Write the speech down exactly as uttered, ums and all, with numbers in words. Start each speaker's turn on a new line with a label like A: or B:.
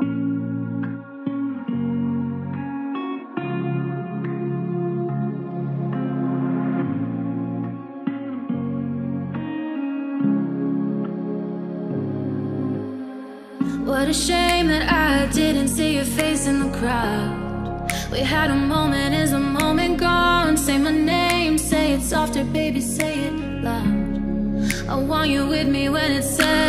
A: What a shame that I didn't see your face in the crowd. We had a moment, is the moment gone? Say my name, say it softer, baby, say it loud. I want you with me when it's said.